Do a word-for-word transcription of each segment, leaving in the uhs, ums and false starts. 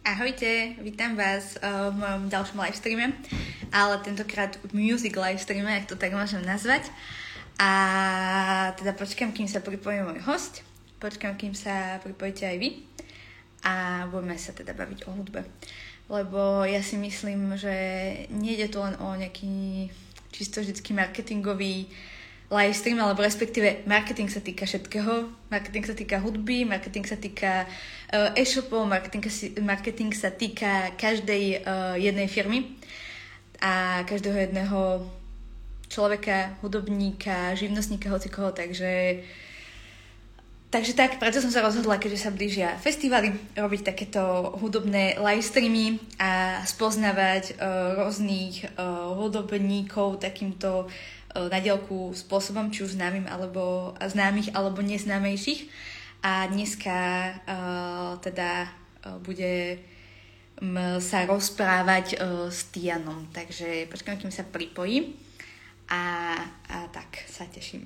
Ahojte, vítam vás uh, v mojom ďalšom livestreame, ale tentokrát music livestreame, ak to tak môžem nazvať. A teda počkám, kým sa pripojí môj host, počkám, kým sa pripojíte aj vy a budeme sa teda baviť o hudbe. Lebo ja si myslím, že nejde tu len o nejaký čisto vždycky marketingový livestream, alebo respektíve marketing sa týka všetkého. Marketing sa týka hudby, marketing sa týka uh, e-shopov, marketing, marketing sa týka každej uh, jednej firmy a každého jedného človeka, hudobníka, živnostníka, hocikoho, takže takže tak, preto som sa rozhodla, keďže sa blížia festivaly, robiť takéto hudobné livestreamy a spoznávať uh, rôznych uh, hudobníkov takýmto na diaľku spôsobom, či už známym alebo známych alebo neznámejších. A dneska uh, teda uh, bude um, sa rozprávať uh, s Tianom. Takže počkám, kým sa pripojí. A, a tak sa teším.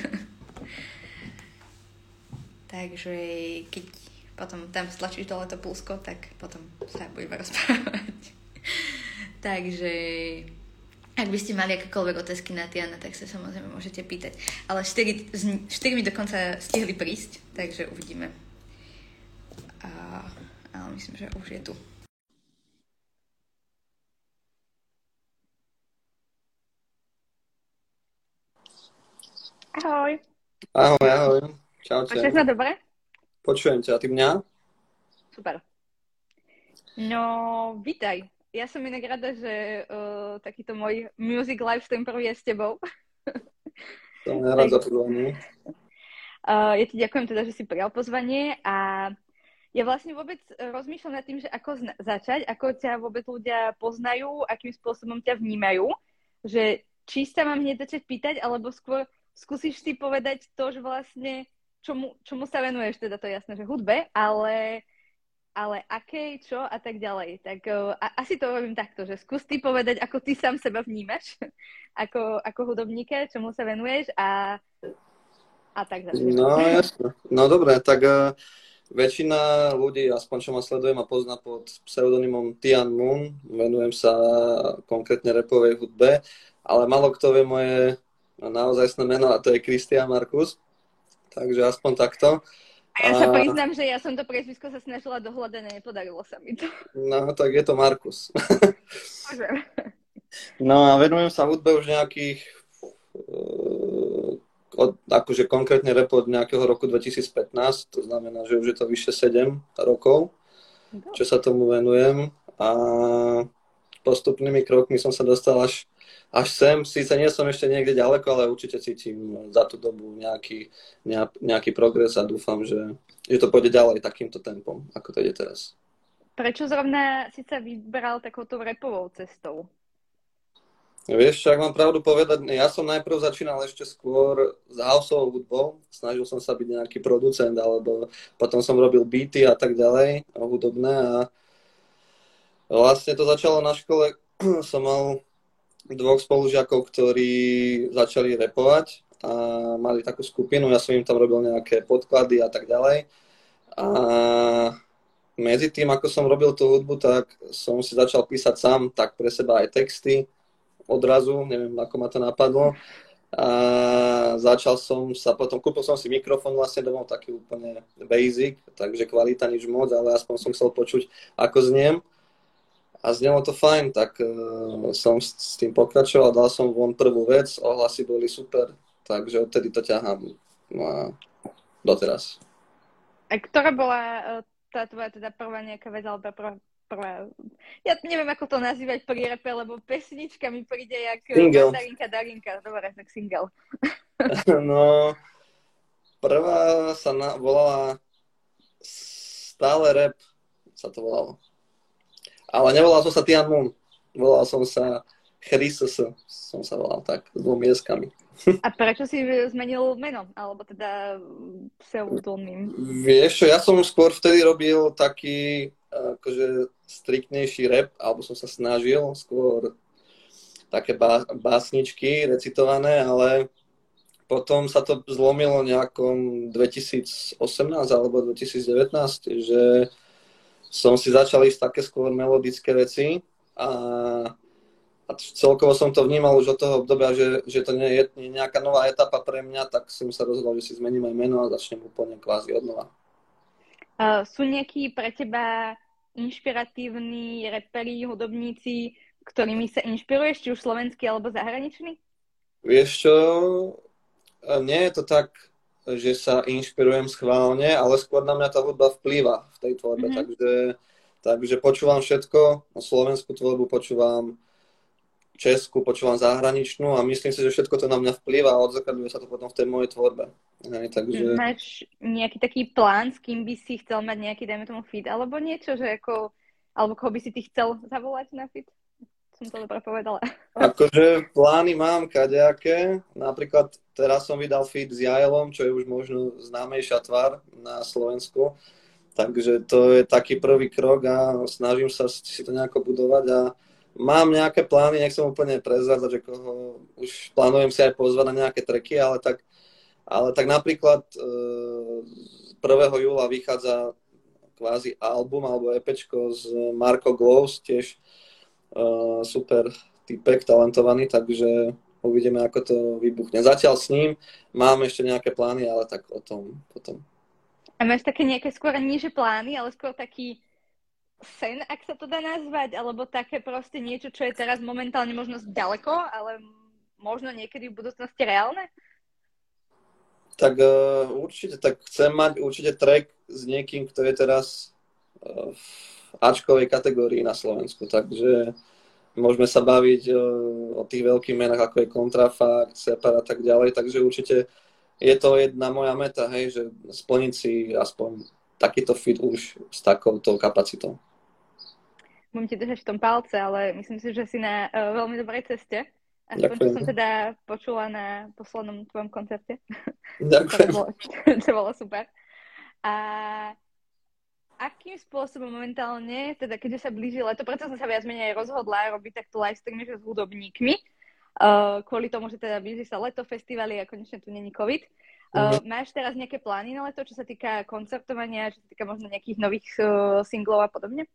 Takže keď potom tam stlačíš dole to pulsko, tak potom sa budeme rozprávať. Takže ak by ste mali akékoľvek otázky na Tiana, tak sa samozrejme môžete pýtať. Ale štyri, štyri mi dokonca stihli prísť, takže uvidíme. A, ale myslím, že už je tu. Ahoj. Ahoj, ahoj. Čaute. Počuješ ma dobre? Počujem ťa, a ty mňa? Super. No, vítaj. Ja som inak rada, že uh, takýto môj music livestream prvý je s tebou. Som rád za pozvanie. Uh, ja ti ďakujem teda, že si prijal pozvanie a ja vlastne vôbec rozmýšľam nad tým, že ako zna- začať, ako ťa vôbec ľudia poznajú, akým spôsobom ťa vnímajú, že či sa mám hneď začať pýtať, alebo skôr skúsiš si povedať to, že vlastne čomu, čomu sa venuješ, teda to je jasné, že hudbe, ale ale aké, čo a tak ďalej. Tak uh, asi to robím takto, že skús ty povedať, ako ty sám seba vnímaš, ako, ako hudobníka, čomu sa venuješ a, a tak začneš. No jasne. No dobre, tak uh, väčšina ľudí, aspoň čo ma sleduje, ma pozná pod pseudonymom Tian Moon. Venujem sa konkrétne rapovej hudbe, ale málo kto vie moje naozajstné meno a to je Christian Markus. Takže aspoň takto. A ja sa priznám, že ja som to priezvisko sa snažila dohľadať a nepodarilo sa mi to. No, tak je to Markus. No a venujem sa hudbe už nejakých, uh, od, akože konkrétne rap od nejakého roku dvetisícpätnásť, to znamená, že už je to vyše sedem rokov, čo sa tomu venujem. A postupnými krokmi som sa dostal až Až sem, síce nie som ešte niekde ďaleko, ale určite cítim za tú dobu nejaký, nejaký progres a dúfam, že, že to pôjde ďalej takýmto tempom, ako to ide teraz. Prečo zrovna si sa vyberal takouto rapovou cestou? Vieš, ak mám pravdu povedať, ja som najprv začínal ešte skôr s houseovou hudbou, snažil som sa byť nejaký producent, alebo potom som robil beaty a tak ďalej, hudobné a vlastne to začalo na škole, som mal dvoch spolužiakov, ktorí začali rapovať a mali takú skupinu, ja som im tam robil nejaké podklady a tak ďalej. A medzi tým, ako som robil tú hudbu, tak som si začal písať sám, tak pre seba aj texty odrazu, neviem, ako ma to napadlo. A začal som sa potom, kúpil som si mikrofón vlastne domov, taký úplne basic, takže kvalita nič moc, ale aspoň som chcel počuť, ako zniem. A znelo to fajn, tak uh, som s, s tým pokračoval, dal som von prvú vec, ohlasy boli super, takže odtedy to ťahám no a doteraz. A ktorá bola tá tvoja teda prvá nejaká vec, alebo prvá, prvá, ja neviem, ako to nazývať pri rape, lebo pesnička mi príde jak single. Darinka, Darinka, dobre, tak single. No, prvá sa na, volala Stále rap, sa to volalo. Ale nevolal som sa Tian Moon, volal som sa Chrysos, som sa volal tak, s dvomi jeskami. A prečo si zmenil meno, alebo teda pseudonym? Vieš čo, ja som skôr vtedy robil taký akože striktnejší rap, alebo som sa snažil, skôr také bá, básničky recitované, ale potom sa to zlomilo nejakom dvetisícosemnásť alebo dvetisícdevätnásť, že som si začal ísť také skôr melodické veci a, a celkovo som to vnímal už od toho obdobia, že, že to nie je nejaká nová etapa pre mňa, tak som sa rozhodol, že si zmením aj meno a začnem úplne kvázi od nova. Uh, sú nejakí pre teba inšpiratívni reperi, hudobníci, ktorými sa inšpiruješ, či už slovenský alebo zahraničný? Vieš čo, nie je to tak, že sa inšpirujem schválne, ale skôr na mňa tá hudba vplýva v tej tvorbe, mm-hmm. takže, takže počúvam všetko, slovenskú tvorbu počúvam, česku počúvam zahraničnú a myslím si, že všetko to na mňa vplýva a odzrkadľuje sa to potom v tej mojej tvorbe. Hej, takže... Máš nejaký taký plán, s kým by si chcel mať nejaký, dajme tomu, feat, alebo niečo, že ako, alebo koho by si ty chcel zavolať na feat? Som to dobre povedala. Akože plány mám kadejaké, napríklad teraz som vydal feat s Jaelom, čo je už možno známejšia tvár na Slovensku, takže to je taký prvý krok a snažím sa si to nejako budovať a mám nejaké plány, nechcem úplne prezrádzať, že koho už plánujem si aj pozvať na nejaké tracky, ale tak, ale tak napríklad e, prvého júla vychádza kvázi album alebo EPčko z Marco Glows, tiež e, super typek, talentovaný, takže uvidíme, ako to vybuchne. Zatiaľ s ním mám ešte nejaké plány, ale tak o tom potom. A máš také nejaké skôr nie že plány, ale skôr taký sen, ak sa to dá nazvať, alebo také proste niečo, čo je teraz momentálne možno ďaleko, ale možno niekedy v budúcnosti reálne? Tak uh, určite, tak chcem mať určite track s niekým, kto je teraz uh, v Ačkovej kategórii na Slovensku, takže môžeme sa baviť uh, o tých veľkých menách, ako je Kontrafakt, Separ a tak ďalej, takže určite je to jedna moja meta, hej, že splniť si aspoň takýto fit už s takouto kapacitou. Budem ti držať v tom palce, ale myslím si, že si na uh, veľmi dobrej ceste. Aspoň, čo som teda počula na poslednom tvojom koncerte. Ďakujem. To bolo, to bolo super. A akým spôsobom momentálne, teda keďže sa blíži leto, preto som sa viac menej rozhodla robiť takto live streamy s hudobníkmi, uh, kvôli tomu, že teda blíži sa leto, festivaly a konečne tu není COVID. Uh, mm-hmm. Máš teraz nejaké plány na leto, čo sa týka koncertovania, čo sa týka možno nejakých nových uh, singlov a podobne?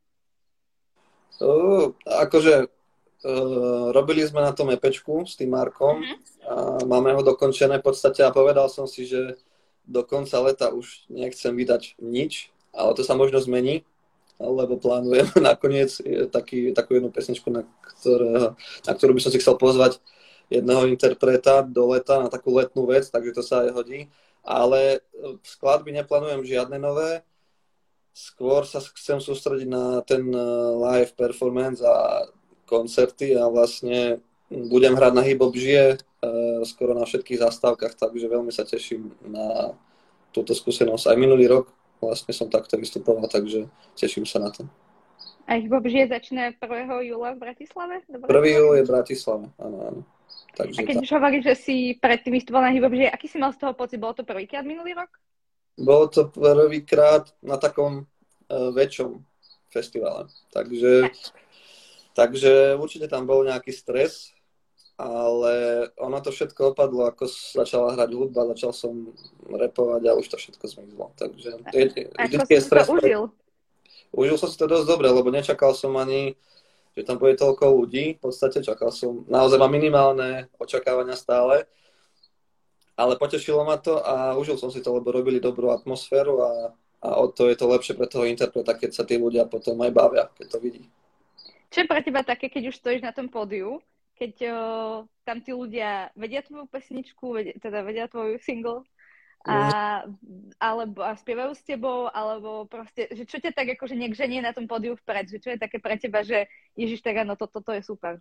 Uh, akože uh, robili sme na tom EPčku s tým Markom uh-huh. a máme ho dokončené v podstate a povedal som si, že do konca leta už nechcem vydať nič, ale to sa možno zmení, lebo plánujem nakoniec taký, takú jednu pesničku, na, ktoré, na ktorú by som si chcel pozvať jedného interpreta do leta na takú letnú vec, takže to sa aj hodí, ale skladby neplánujem žiadne nové. Skôr sa chcem sústrediť na ten live performance a koncerty a vlastne budem hrať na Hip Hop žije skoro na všetkých zastávkach, takže veľmi sa teším na túto skúsenosť. Aj minulý rok vlastne som takto vystupoval, takže teším sa na to. A Hip Hop žije začína prvého júla v Bratislave? prvého júla je v Bratislave, áno, áno. Takže a keď už hovoríš, že si predtým vystupoval na Hip Hop žije, aký si mal z toho pocit? Bolo to prvýkrát minulý rok? Bolo to prvýkrát na takom uh, väčšom festivale. Takže, takže určite tam bol nejaký stres, ale ono to všetko opadlo, ako začala hrať hudba, začal som rapovať a už to všetko zmizlo. Takže je, ako si stres, to užil? Užil som si to dosť dobre, lebo nečakal som ani, že tam bude toľko ľudí. V podstate čakal som, naozaj mám minimálne očakávania stále. Ale potešilo ma to a užil som si to, lebo robili dobrú atmosféru a, a o to je to lepšie pre toho interpreta, keď sa tí ľudia potom aj bavia, keď to vidí. Čo je pre teba také, keď už stojíš na tom pódiu, keď o, tam tí ľudia vedia tvoju pesničku, vedia, teda vedia tvoju single a, mm. alebo a spievajú s tebou, alebo proste, že čo ťa tak akože nejak ženie na tom pódiu vpred, že čo je také pre teba, že Ježiš, tak áno, toto to je super.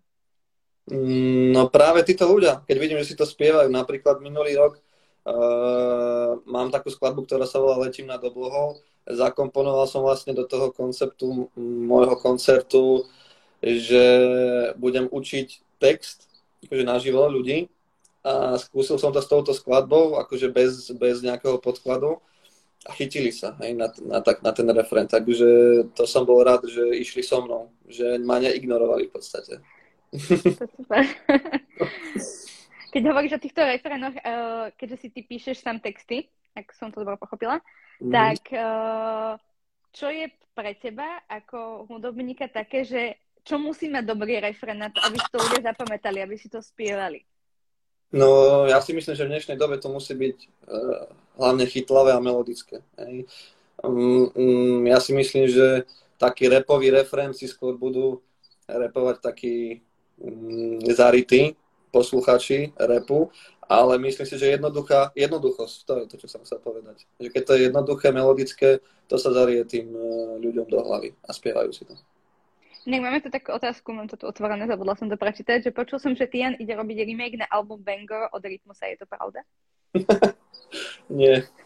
No práve títo ľudia, keď vidím, že si to spievajú, napríklad minulý rok uh, mám takú skladbu, ktorá sa volá Letím nad oblohou, zakomponoval som vlastne do toho konceptu môjho koncertu, že budem učiť text, akože naživo ľudí a skúsil som to s touto skladbou, akože bez, bez nejakého podkladu a chytili sa hej, na, na, na ten refrén, takže to som bol rád, že išli so mnou, že ma neignorovali v podstate. To super. Keď hovoríš o týchto refrénoch, keďže si ty píšeš sám texty, ak som to dobre pochopila, mm. tak čo je pre teba ako hudobníka také, že čo musí mať dobrý refrén na to, aby si to ľudia zapamätali, aby si to spievali? No, ja si myslím, že v dnešnej dobe to musí byť uh, hlavne chytlavé a melodické. Hej. Um, um, ja si myslím, že taký rapový refrén si skôr budú rapovať takí um, zarytí posluchači rapu, ale myslím si, že jednoduchá, jednoduchosť, to je to, čo som chcel povedať. Že keď to je jednoduché, melodické, to sa zarie tým uh, ľuďom do hlavy a spievajú si to. Inak máme tu takú otázku, mám to tu otvorené, zabudla som to prečítať, že počul som, že Tian ide robiť remake na album Bangor od Rytmusa, je to pravda? Nie.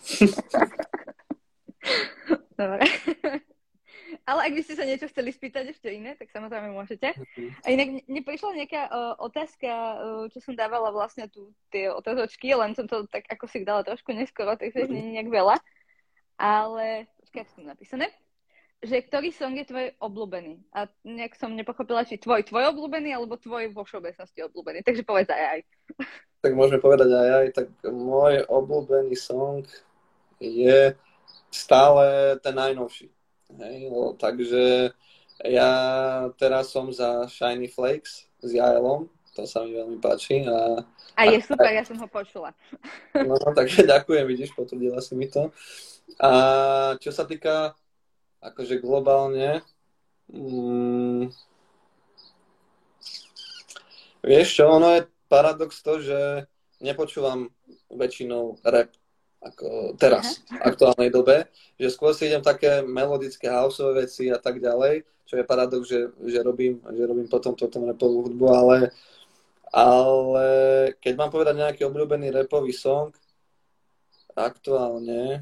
Dobre. Ale ak by ste sa niečo chceli spýtať ešte iné, tak samozrejme môžete. A inak mne prišla nejaká uh, otázka, uh, čo som dávala vlastne tu tie otázočky, len som to tak ako si dala trošku neskoro, takže nie je nejak veľa. Ale, počkaj, ako som napísané, že ktorý song je tvoj obľúbený? A nejak som nepochopila, či tvoj, tvoj obľúbený, alebo tvoj vo všeobecnosti obľúbený. Takže povedz aj aj. Tak môžeme povedať aj aj. Tak môj obľúbený song je stále ten najnovší. Hej, no, takže ja teraz som za Shiny Flakes s Jaelom, to sa mi veľmi páči. A, a je super, ja som ho počula. No, no tak ďakujem, vidíš, potvrdila si mi to. A čo sa týka akože globálne, mm, vieš čo, ono je paradox to, že nepočúvam väčšinou rap ako teraz, v aktuálnej dobe, že skôr si idem také melodické houseové veci a tak ďalej, čo je paradox, že, že, robím, že robím potom potom rapovú hudbu, ale, ale keď mám povedať nejaký obľúbený rapový song, aktuálne,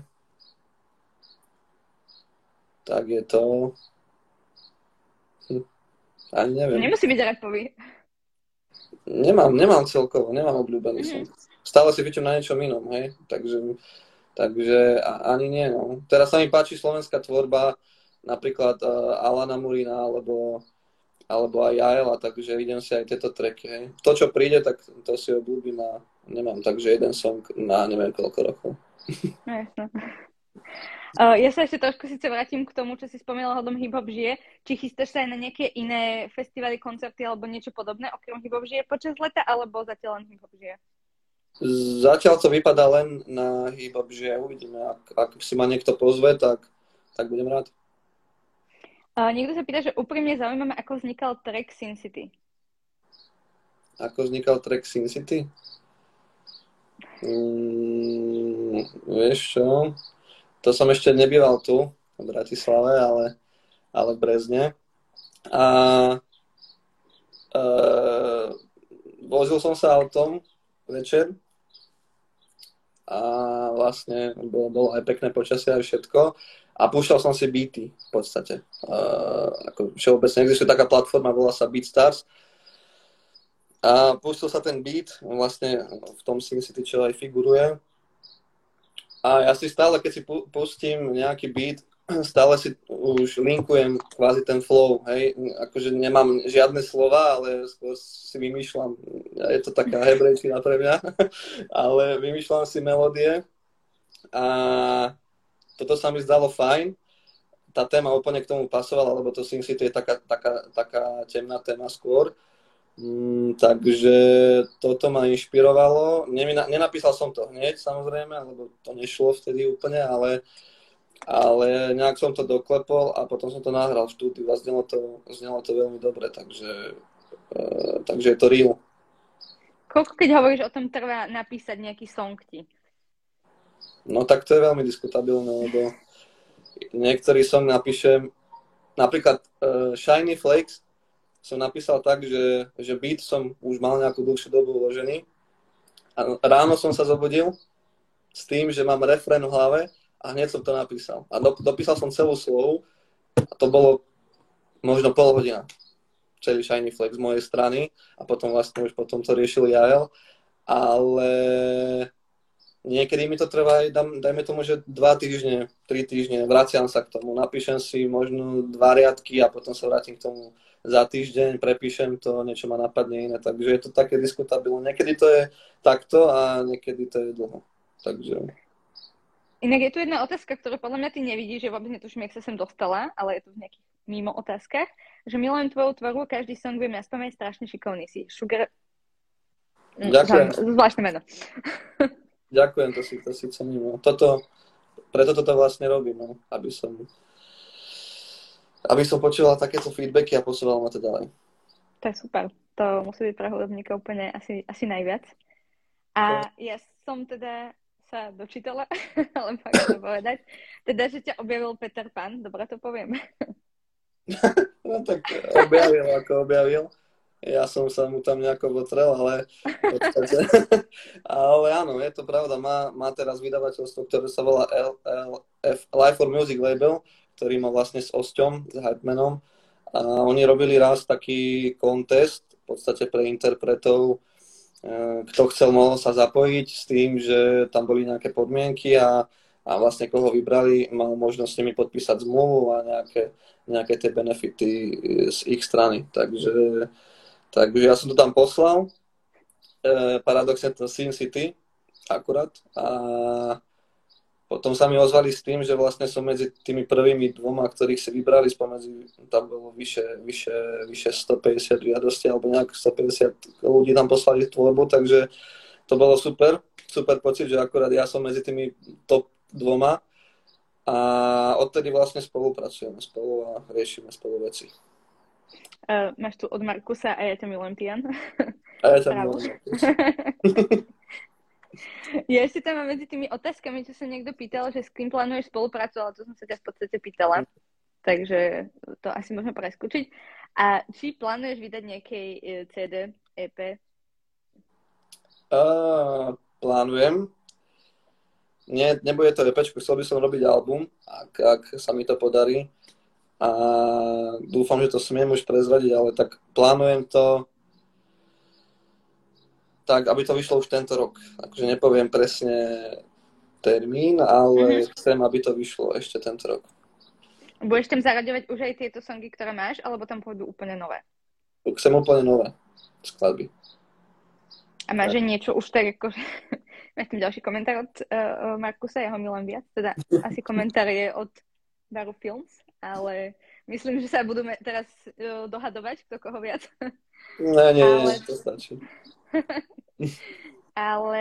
tak je to... Hm, ani neviem. Nemusí byť rapový. Nemám, nemám celkovo, nemám obľúbený mm-hmm. song. Stále si vyčím na niečom inom, hej. Takže, takže ani nie, no. Teraz sa mi páči slovenská tvorba, napríklad uh, Alana Murina, alebo, alebo aj Jaela, takže idem si aj tieto tracky, hej. To, čo príde, tak to si obľúbim a nemám takže jeden song na neviem koľko rokov. No, jasné. Uh, ja sa ešte trošku síce vrátim k tomu, čo si spomínala hodom Hip Hop žije. Či chystáš sa aj na nejaké iné festivaly, koncerty alebo niečo podobné, okrem Hip Hop žije počas leta, alebo zatiaľ len Hip Hop žije? Zatiaľ to vypadá len na Hip Hop žije. Uvidíme. Ak, ak si ma niekto pozve, tak, tak budem rád. Uh, niekto sa pýta, že úprimne zaujímavé, ako vznikal track Sin City. Ako vznikal track Sin City? Mm, vieš čo? To som ešte nebýval tu, v Bratislave, ale, ale v Brezne. A e, vozil som sa autom večer a vlastne bolo, bolo aj pekné počasie a všetko. A púšťal som si beaty v podstate. E, ako všeobecne existuje taká platforma, volá sa BeatStars. A pustil sa ten beat, vlastne v tom Sin City, čo aj figuruje. A ja si stále, keď si pustím nejaký beat, stále si už linkujem kvázi ten flow, hej. Akože nemám žiadne slova, ale skôr si vymýšľam, je to taká hebrejčina pre mňa, ale vymýšľam si melódie. A toto sa mi zdalo fajn. Tá téma úplne k tomu pasovala, lebo to Sin City je taká, taká, taká temná téma skôr. Mm, takže toto ma inšpirovalo. Nemina, nenapísal som to hneď, samozrejme, lebo to nešlo vtedy úplne, ale, ale nejak som to doklepol a potom som to nahral v štúdiu a znelo to, znelo to veľmi dobre, takže, e, takže je to real. Koľko, keď hovoríš o tom, trvá napísať nejaký song ti? No tak to je veľmi diskutabilné, lebo niektorý song napíšem, napríklad uh, Shiny Flakes som napísal tak, že, že beat som už mal nejakú dlhšiu dobu uložený. A ráno som sa zobudil s tým, že mám refrén v hlave a hneď som to napísal. A do, dopísal som celú slohu a to bolo možno pol hodina. Celý Shiny Flex z mojej strany a potom vlastne už potom to riešil Jael. Ale niekedy mi to trvá aj, dajme tomu, že dva týždne, tri týždne, vraciam sa k tomu, napíšem si možno dva riadky a potom sa vrátim k tomu za týždeň, prepíšem to, niečo ma napadne iné, takže je to také diskutabilné. Niekedy to je takto a niekedy to je dlho. Takže... Inak je tu jedna otázka, ktorú podľa mňa ty nevidíš, že vôbec netuším, jak sa sem dostala, ale je to v nejakých mimo otázkach, že milujem tvoju tvorbu, každý song viem naspamäť, strašne šikovný si. Sugar... Ďakujem. Zvláštne meno. Ďakujem, to si, to si cením. Toto, preto toto vlastne robím, no, aby som aby som počúval takéto feedbacky a posúval ma to ďalej. To je super. To musí byť pre hudobníka úplne asi, asi najviac. A ja som teda sa dočítala, ale môžem to povedať. Teda, že ťa objavil Peter Pan, dobre to poviem. No tak objavil, ako objavil. Ja som sa mu tam nejako votrel, ale v podstate, ale áno, je to pravda. Má, má teraz vydavateľstvo, ktoré sa volá L, L, F, Life for Music Label, ktorý má vlastne s Osťom, s Hypemanom. A oni robili raz taký contest, v podstate pre interpretov, kto chcel, mohol sa zapojiť s tým, že tam boli nejaké podmienky a, a vlastne koho vybrali, mal možnosť s nimi podpísať zmluvu a nejaké, nejaké tie benefity z ich strany. Takže, takže ja som to tam poslal. E, paradoxne to Sin City akurát. A potom sa mi ozvali s tým, že vlastne som medzi tými prvými dvoma, ktorých si vybrali, spomedzi, tam bolo vyše, vyše, vyše stopäťdesiat žiadostí, alebo nejak stopäťdesiat ľudí tam poslali tvorbu, takže to bolo super, super pocit, že akurát ja som medzi tými top dvoma a odtedy vlastne spolupracujeme spolu a riešime spolu veci. Uh, máš tu od Markusa a ja ťa milujem, Tian. A ja ťa milujem, Markus. Ja ešte tam mám medzi tými otázkami, čo sa niekto pýtal, že s kým plánuješ spoluprácu, ale to som sa ťa v podstate pýtala. Takže to asi môžeme preskúčiť. A či plánuješ vydať nejakej cé dé, é pé? Uh, plánujem. Nie, nebude to EPčko, chcel by som robiť album, ak, ak sa mi to podarí. A dúfam, že to smiem už prezradiť, ale tak plánujem to tak, aby to vyšlo už tento rok. Akože nepoviem presne termín, ale mm-hmm. chcem, aby to vyšlo ešte tento rok. Budeš tam zaraďovať už aj tieto songy, ktoré máš, alebo tam pôjdu úplne nové? Chcem úplne nové skladby. A máš aj niečo už tak, akože... Máš tam ďalší komentár od uh, Markusa, ja ho milujem viac, teda asi komentár je od Baru Films, ale myslím, že sa budeme teraz uh, dohadovať, kto koho viac. Ne, nie, ale... nie, to stačí. Ale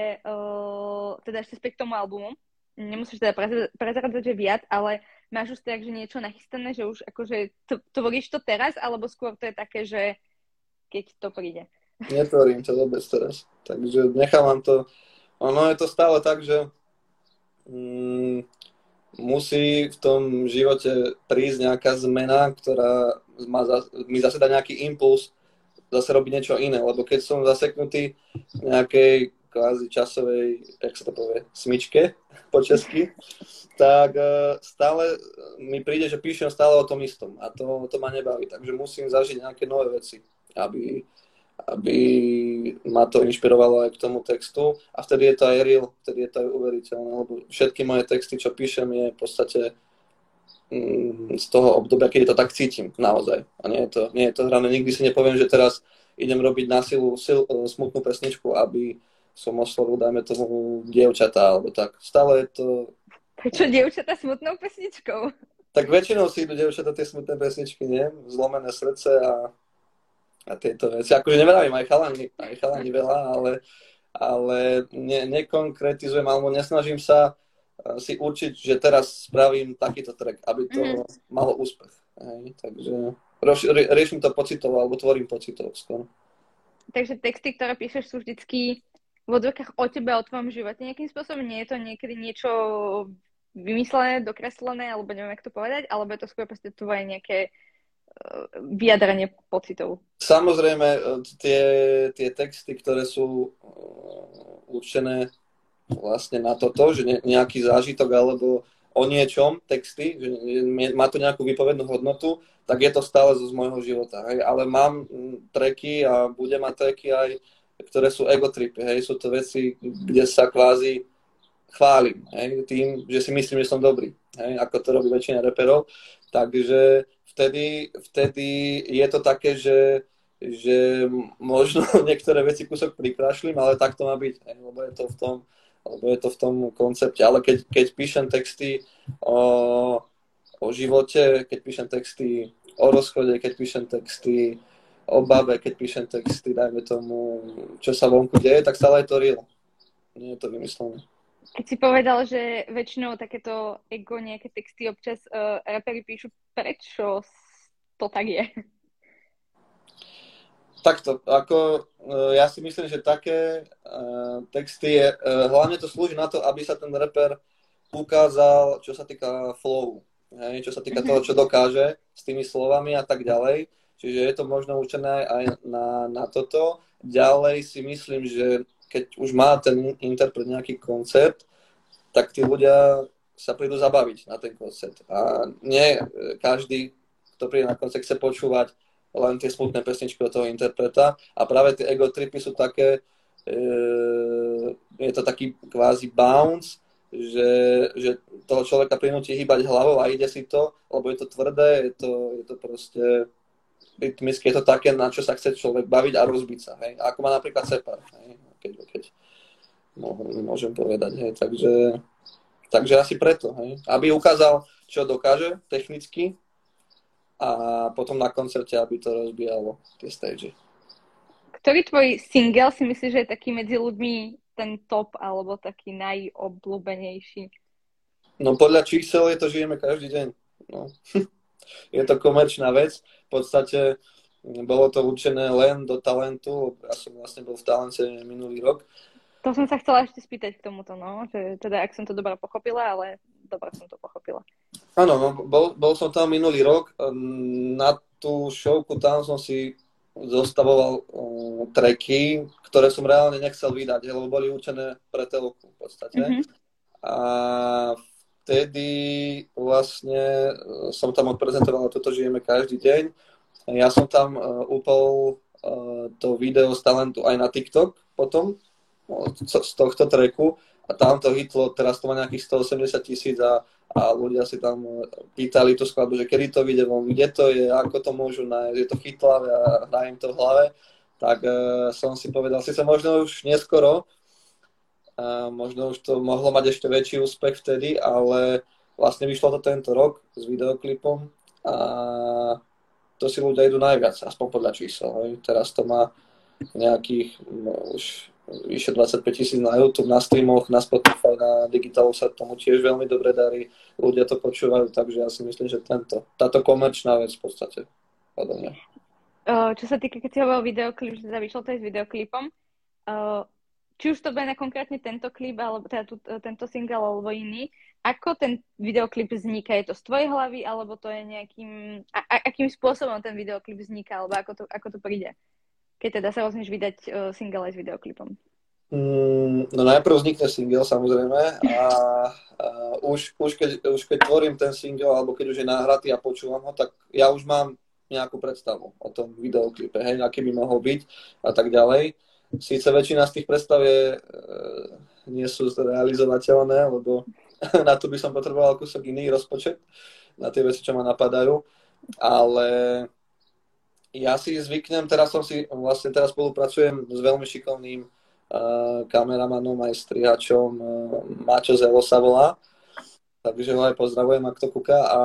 uh, teda ešte späť k tomu albumu. Nemusíš teda prezradzať, že viac, ale máš už tak, že niečo nachystané, že už akože tvoríš to teraz, alebo skôr to je také, že keď to príde? Netvorím to vôbec teraz. Takže nechávam to. Ono je to stále tak, že mm, musí v tom živote prísť nejaká zmena, ktorá má za, mi zase dá nejaký impuls zase robiť niečo iné, lebo keď som zaseknutý v nejakej kvázi časovej, jak sa to povie, smyčke po česky, tak stále mi príde, že píšem stále o tom istom a to, to ma nebaví, takže musím zažiť nejaké nové veci, aby, aby ma to inšpirovalo aj k tomu textu a vtedy je to aj real, vtedy je to aj uveriteľné, lebo všetky moje texty, čo píšem, je v podstate z toho obdobia, keď to tak cítim, naozaj. A nie je to, nie je to hrané. Nikdy si nepoviem, že teraz idem robiť na silu sil, smutnú pesničku, aby som oslovil, dajme tomu, dievčatá, alebo tak. Stále je to... Prečo dievčatá smutnou pesničkou? Tak väčšinou si idú dievčatá tie smutné pesničky, nie? Zlomené srdce a, a tieto veci. Akože neverávim, aj chalani, aj chalani veľa, ale, ale ne, nekonkretizujem, alebo nesnažím sa si určiť, že teraz spravím takýto track, aby to mm-hmm. malo úspech. Hej, takže rie, riešim to pocitovo, alebo tvorím pocitovo skoro. Takže texty, ktoré píšeš, sú vždycky v odzvukách o tebe, o tvojom živote nejakým spôsobom? Nie je to niekedy niečo vymyslené, dokreslené, alebo neviem, jak to povedať, alebo je to skôr proste tvoje nejaké uh, vyjadrenie pocitov? Samozrejme, tie, tie texty, ktoré sú uh, určené vlastne na toto, že nejaký zážitok alebo o niečom texty, že má to nejakú výpovednú hodnotu, tak je to stále zo z môjho života. Hej. Ale mám tracky a budem mať tracky aj, ktoré sú egotripy. Hej. Sú to veci, kde sa kvázi chválim, hej, tým, že si myslím, že som dobrý. Hej, ako to robí väčšina reperov. Takže vtedy, vtedy je to také, že že možno niektoré veci kúsok prikrášlim, ale tak to má byť, hej, lebo je to v tom lebo je to v tom koncepte. Ale keď, keď píšem texty o, o živote, keď píšem texty o rozchode, keď píšem texty o babe, keď píšem texty, dajme tomu, čo sa vonku deje, tak stále je to real. Nie je to vymyslené. Keď si povedal, že väčšinou takéto ego, nejaké texty občas uh, raperi píšu, prečo to tak je? Takto, ako uh, ja si myslím, že také uh, texty, je, uh, hlavne to slúži na to, aby sa ten rapper ukázal, čo sa týka flowu, hej, čo sa týka toho, čo dokáže s tými slovami a tak ďalej. Čiže je to možno určené aj na, na toto. Ďalej si myslím, že keď už má ten interpret nejaký koncept, tak tí ľudia sa prídu zabaviť na ten koncept. A nie každý, kto príde na koncert, chce počúvať len tie smutné pesničky od toho interpreta. A práve tie ego tripy sú také, e, je to taký kvázi bounce, že, že toho človeka prinúti hýbať hlavou a ide si to, lebo je to tvrdé, je to, je to proste rytmicky, je to také, na čo sa chce človek baviť a rozbiť sa. Hej? Ako má napríklad Separ, hej? Keď, keď môžem povedať. Hej? Takže, takže asi preto. Hej? Aby ukázal, čo dokáže technicky a potom na koncerte, aby to rozbíjalo tie stage. Ktorý tvoj single si myslíš, že je taký medzi ľuďmi ten top alebo taký najobľúbenejší? No podľa čísel je to žijeme každý deň. No. Je to komerčná vec. V podstate bolo to určené len do talentu. Ja som vlastne bol v talente minulý rok. To som sa chcela ešte spýtať k tomuto, no. Že teda, ak som to dobre pochopila, ale dobre som to pochopila. Áno, no, bol, bol som tam minulý rok. Na tú showku tam som si zostavoval um, tracky, ktoré som reálne nechcel vydať, lebo boli určené pre telku v podstate. Mm-hmm. A vtedy vlastne som tam odprezentoval toto Žijeme každý deň. Ja som tam uh, upol uh, to video z talentu aj na TikTok potom, z tohto tracku. A tam to hitlo, teraz to má nejakých stoosemdesiat tisíc a, a ľudia si tam pýtali tú skladbu, že kedy to vyjde von, kde to je, ako to môžu nájsť, je to chytlavé a hrajem to v hlave. Tak uh, som si povedal, síce možno už neskoro, uh, možno už to mohlo mať ešte väčší úspech vtedy, ale vlastne vyšlo to tento rok s videoklipom a to si ľudia idú najviac, aspoň podľa čísel. Hej. Teraz to má nejakých, no, už vyše dvadsaťpäť tisíc na YouTube, na streamoch, na Spotify, na digitálu sa tomu tiež veľmi dobre darí. Ľudia to počúvajú, takže ja si myslím, že tento, táto komerčná vec v podstate podľa mňa. Čo sa týka, keď si hovoril videoklip, že teda vyšlo to aj s videoklipom, či už to bude na konkrétne tento klip, alebo teda tu, tento single, alebo iný, ako ten videoklip vzniká? Je to z tvojej hlavy, alebo to je nejakým... A, a, akým spôsobom ten videoklip vzniká, alebo ako to, ako to príde? Keď teda sa rozhodneš vydať uh, single aj s videoklipom? Mm, no najprv vznikne single, samozrejme, a, a už, už, keď, už keď tvorím ten single, alebo keď už je nahratý a počúvam ho, tak ja už mám nejakú predstavu o tom videoklipe, hej, aký by mohol byť a tak ďalej. Síce väčšina z tých predstav je, e, nie sú realizovateľné, lebo na to by som potreboval kúsok iný rozpočet, na tie veci, čo ma napadajú, ale ja si zvyknem, teraz som si, vlastne teraz spolupracujem s veľmi šikovným uh, kameramanom aj strihačom, uh, Mačo Zelo sa volá, takže ho aj pozdravujem, ak to kúka, a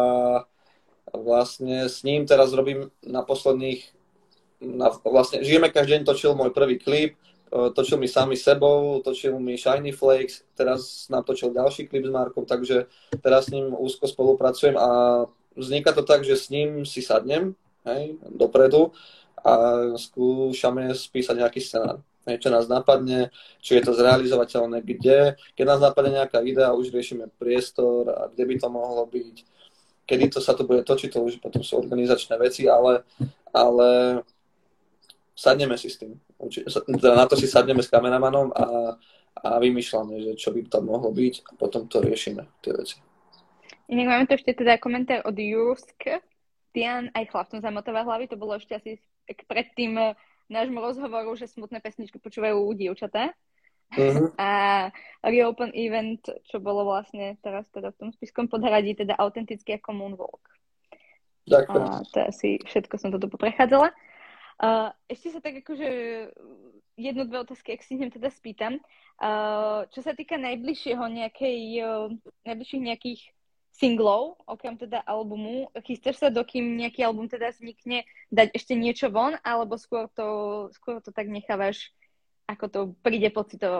vlastne s ním teraz robím na posledných, na, vlastne Žijeme každý deň točil môj prvý klip, uh, točil mi sami sebou, točil mi Shiny Flakes, teraz natočil ďalší klip s Markom, takže teraz s ním úzko spolupracujem a vzniká to tak, že s ním si sadnem, hej, dopredu a skúšame spísať nejaký scenár. Hej, čo nás napadne, či je to zrealizovateľné, kde. Keď nás napadne nejaká idea, už riešime priestor a kde by to mohlo byť. Kedy to sa to bude točiť, to už potom sú organizačné veci, ale, ale sadneme si s tým. Na to si sadneme s kameramanom a, a vymýšľame, že čo by to mohlo byť a potom to riešime, tie veci. Inak máme tu ešte teda komentár od Jursk. Tian aj chlapcom zamotáva hlavy, to bolo ešte asi pred tým nášmu rozhovoru, že smutné pesničky počúvajú dievčatá. Uh-huh. A Reopen Event, čo bolo vlastne teraz teda v tom Spiskom podhradí, teda autentický ako Moonwalk. Ďakujem. A to je asi všetko, som to tu poprechádzala. Uh, ešte sa tak akože jednu, dve otázky, ak si hnem teda spýtam. Uh, čo sa týka najbližšieho nejakej, uh, najbližších nejakých singlov, okrem teda albumu, chystáš sa, dokým nejaký album teda vznikne, dať ešte niečo von, alebo skôr to, skôr to tak nechávaš, ako to príde pocitovo?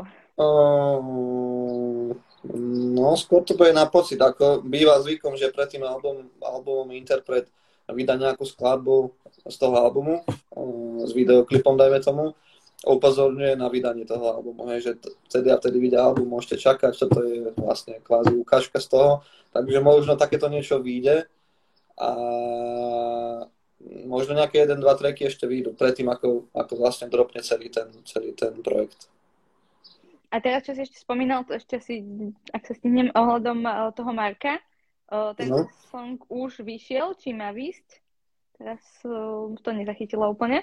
Uh, no, skôr to bude na pocit. Ako býva zvykom, že pred tým album, albumom interpret vydá nejakú skladbu z toho albumu, uh, s videoklipom, dajme tomu, upozorňuje na vydanie toho albumu, hej, že vtedy a vtedy vyjde album, môžete čakať, čo to je vlastne kvázi ukážka z toho, takže možno takéto niečo vyjde a možno nejaké jeden, dva tracky ešte vyjdú predtým, ako, ako vlastne dropne celý ten, celý ten projekt. A teraz, čo si ešte spomínal, to ešte si, ak sa stihnem ohľadom toho Marka, ten no. song už vyšiel, či má výsť? Teraz to nezachytila úplne.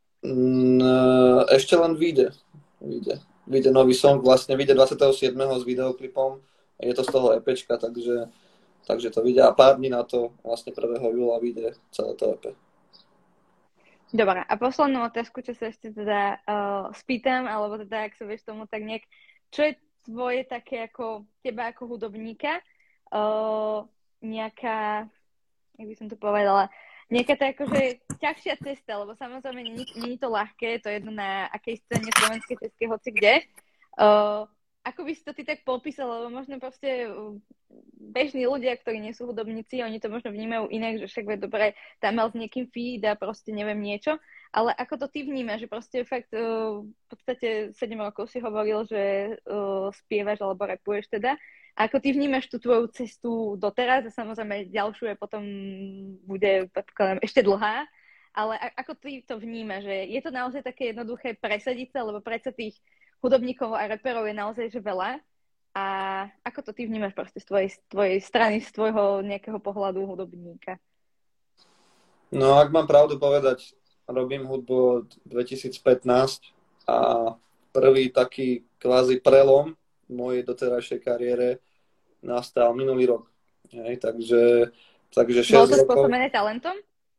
Ešte len vyjde. Vyjde, vyjde nový song, vlastne vyjde dvadsiateho siedmeho s videoklipom, je to z toho EPčka, takže, takže to vyjde a pár dní na to, vlastne prvého júla vyjde celé to EP. Dobre, a poslednú otázku, čo sa ešte teda uh, spýtam, alebo teda, ak sa vieš tomu tak nejak, čo je tvoje také ako, teba ako hudobníka, uh, nejaká, jak by som to povedala, nejaká tá akože ťažšia cesta, lebo samozrejme nie, nie je to ľahké, to je jedno na akej scéne slovenskej, českej, hoci kde. Uh, ako by si to ty tak popísal, lebo možno proste bežní ľudia, ktorí nie sú hudobníci, oni to možno vnímajú inak, že však je dobre, tam mal s niekým feed a proste neviem niečo, ale ako to ty vnímaš, že proste fakt uh, v podstate sedem rokov si hovoril, že uh, spievaš alebo rapuješ teda. A ako ty vnímaš tú tvoju cestu doteraz a samozrejme ďalšiu je potom bude ešte dlhá, ale ako ty to vnímaš, že je to naozaj také jednoduché presadiť sa, lebo predsa tých hudobníkov a reperov je naozaj že veľa a ako to ty vnímaš proste z tvojej, z tvojej strany, z tvojho nejakého pohľadu hudobníka? No ak mám pravdu povedať, robím hudbu od dvetisícpätnásť a prvý taký kvázi prelom v mojej doterajšej kariére nastal minulý rok. Hej, takže, takže šesť Bolo to rokov... spôsobené talentom?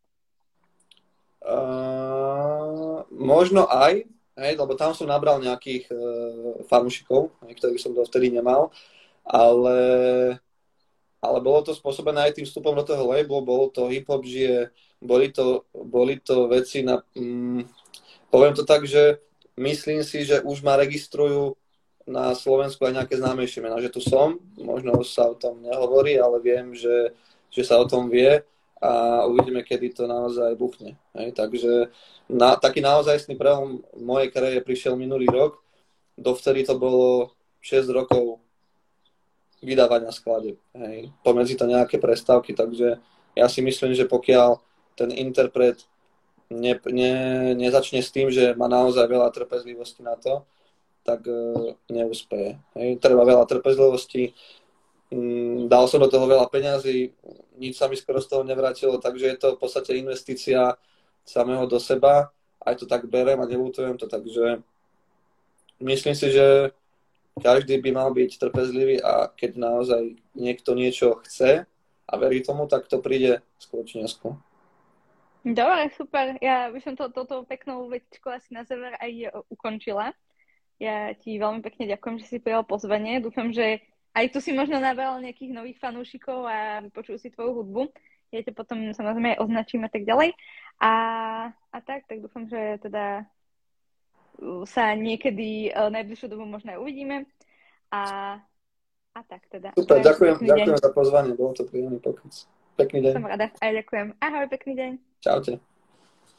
Uh, možno aj, hej, lebo tam som nabral nejakých uh, fanúšikov, ktorých som dovtedy nemal, ale, ale bolo to spôsobené aj tým vstupom do toho labelu, bolo to hip-hop žije, boli to, boli to veci na... Um, poviem to tak, že myslím si, že už ma registrujú na Slovensku aj nejaké známejšie mená, že tu som, možno sa o tom nehovorí, ale viem, že, že sa o tom vie a uvidíme, kedy to naozaj buchne. Hej, takže na, taký naozajstný prelom v mojej kariére prišiel minulý rok, dovtedy to bolo šesť rokov vydávania skladieb. Hej, pomedzi to nejaké prestávky, takže ja si myslím, že pokiaľ ten interpret ne, ne, nezačne s tým, že má naozaj veľa trpezlivosti na to, tak uh, neúspeje. Hej. Treba veľa trpezlivosti, mm, dal som do toho veľa peňazí, nič sa mi skoro z toho nevrátilo, takže je to v podstate investícia samého do seba, aj to tak berem a neľutujem to, takže myslím si, že každý by mal byť trpezlivý a keď naozaj niekto niečo chce a verí tomu, tak to príde skôr či neskôr. Dobre, super. Ja by som to, toto peknou vetičku asi na záver aj ukončila. Ja ti veľmi pekne ďakujem, že si prijal pozvanie. Dúfam, že aj tu si možno nabral nejakých nových fanúšikov a vypočul si tvoju hudbu. Ja ťa potom samozrejme aj označím a tak ďalej. A, a tak, tak dúfam, že teda sa niekedy uh, najbližšiu dobu možno aj uvidíme. A, a tak teda. Super, ďakujem, ďakujem za pozvanie, bolo to príjemný pokec. Pekný deň. Som rada. Aj ďakujem. Ahoj, pekný deň. Čaute.